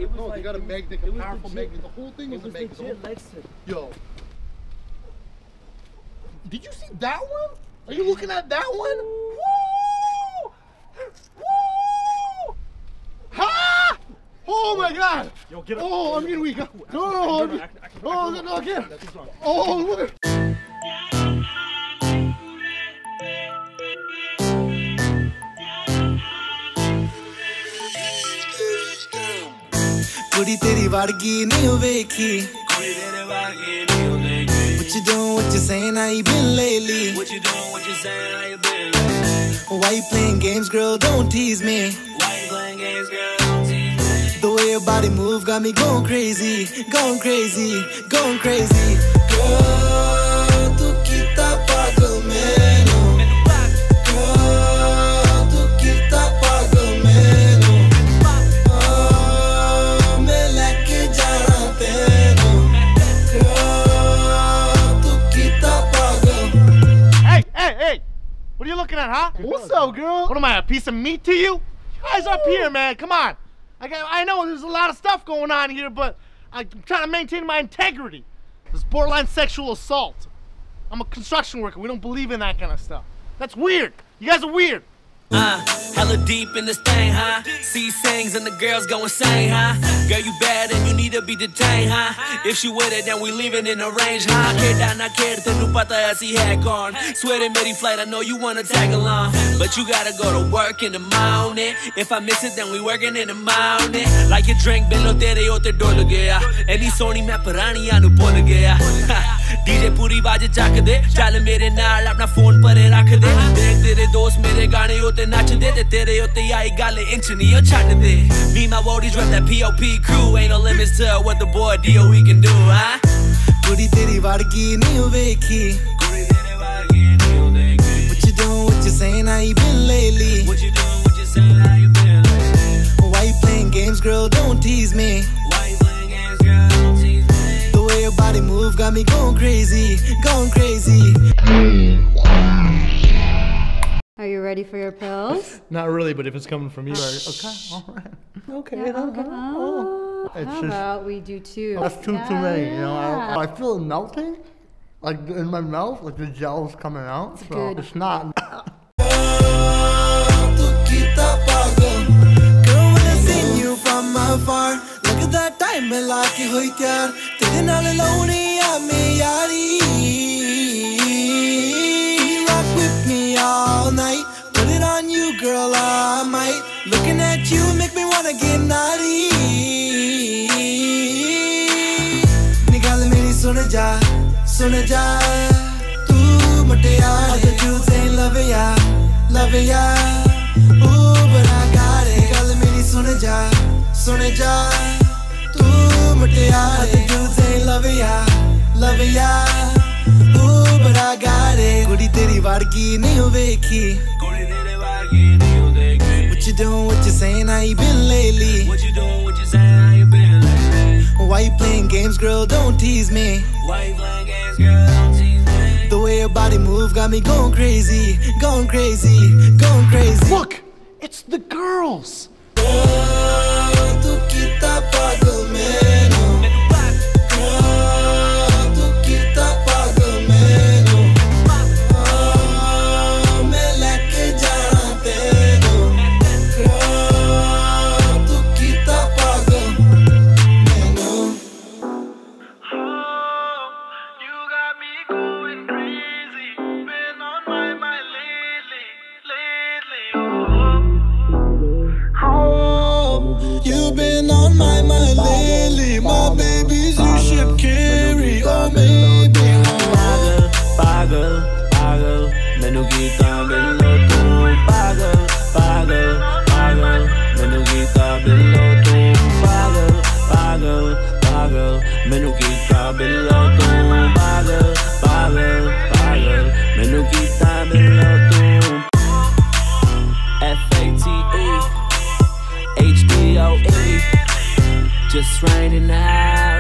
No, they got a magnet, a powerful magnet. The whole thing is a magnet. Yo. Did you see that one? Are you looking at that one? Woo! Woo! Ha! Oh my God! Yo, get up. Oh, I'm getting weak. No, again. Oh, look. कुड़ी तेरी वाड़गी नहीं वेखी What you doing, what you saying, how you been lately? What you doing, what you saying, how you been lately? Why you playing games, girl, don't tease me. Why you playing games, girl, don't tease me. The way your body move got me going crazy, going crazy, going crazy. Girl, tu kita pagal menu. Girl, tu kita pagal menu. Oh, me leke jana tenu. Girl, tu kita pagal. Hey! What are you looking at, huh? What's up, girl? What am I, a piece of meat to you? You guys up here, man, come on. I know there's a lot of stuff going on here, but I'm trying to maintain my integrity. This borderline sexual assault. I'm a construction worker. We don't believe in that kind of stuff. That's weird. You guys are weird. Hella deep in this thing, huh? See sings and the girls go insane, huh? Girl, you bad and you need to be detained, huh? If she with it, then we leaving in the range, huh? Keda na ked, tenu pata aisi hai kaun. Swear in meri flight, I know you wanna tag along, but you gotta go to work in the morning. If I miss it, then we working in the morning. Like your drink, bello tere ote dol gaya. Any soni main puraniyan nu bhul gaya. DJ puri baaj chak de, chal mere naal apna phone pare rakh de. Dekh tere dost mere gaane ote nach de, te tere ote aayi gall inch nahi o chhad de. Me my roadies rep that POP crew, ain't no limits to what the boy DOE can do, huh? Kudi teri vadgi nahi vekhi. What you doing, what you saying, how you been lately? What you doing, what you saying, how you been lately? Why you playing games, girl, don't tease me. Why you playing games, girl, don't tease me. The way your body move got me going crazy, going crazy. Are you ready for your pills? Not really, but if it's coming from you, okay, all right. Okay, Yeah, okay. It's How just, about we do two? that's too many, you know. I feel it melting, like in my mouth, like the gel's coming out. So good. it's not. Girl, when I seen you from afar, look at that time mein laake hoyi tyar. Tere naal launi aame yaari. You rock with me all night. Put it on you, girl, I might. Looking at you make me wanna get naughty. Nigal meri sun ja, tu mutiyar. The dudes ain't loving ya, loving ya. Ooh, but I got it. Nigal meri sun ja, tu mutiyar. The dudes ain't loving ya, loving ya. Ooh, but I got it. Kudi teri vadgi nahi vekhi. What you doing, what you saying, how you been lately? What you doing, what you saying, how you been lately? Why you playing games, girl, don't tease me. Why you playing games, girl, don't tease me. The way your body move got me going crazy, going crazy, going crazy. Look, it's the girls. Girl, tu kita pagal menu. Girl, tu kita pagal menu. Oh, me leke jana tenu. Girl, tu kita pagal menu. You got me going crazy. Been on my mind lately. Oh, you've been on my mind lately. My babies you should carry. Oh, maybe. Pagal, mainu geeta millo tu. Pagal, mainu geeta millo tu. Pagal, mainu geeta millo tu. Pagal, mainu geeta millo tu. FATE, HDOE, just right in the house.